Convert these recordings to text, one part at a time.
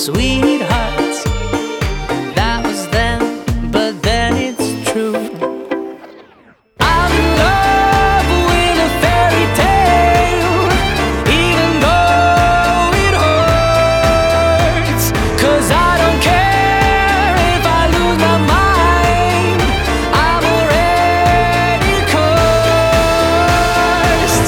sweetheart. That was then, but then it's true. I'm in love with a fairy tale, even though it hurts. 'Cause I don't care if I lose my mind, I'm already cursed.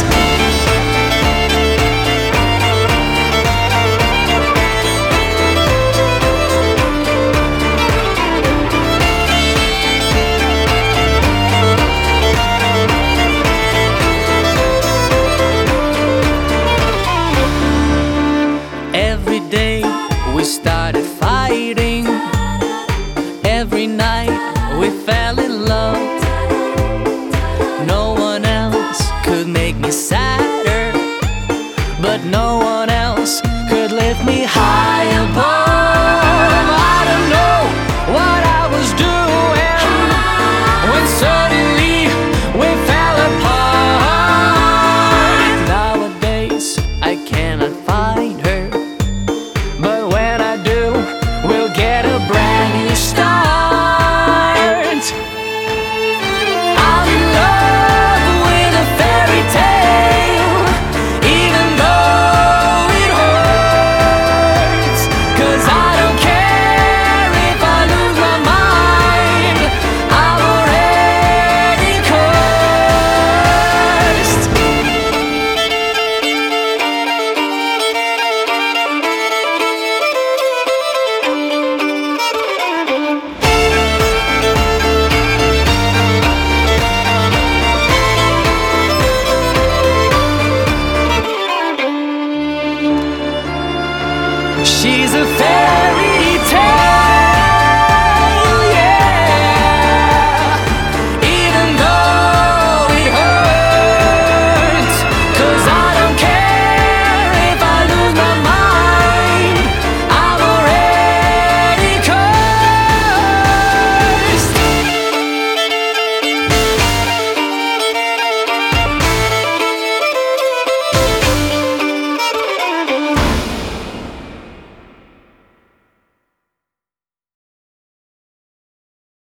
Every day we started fighting, every night we fell in love. No one else could make me sadder, but no one else could lift me high above. I don't know what I was doing when suddenly we fell apart. Nowadays I cannot find her, but when I do, we'll get a brand new start. I'm in love with a fairy tale, even though it hurts. 'Cause I don't care if I lose my mind, I'm already cursed. She's a fairy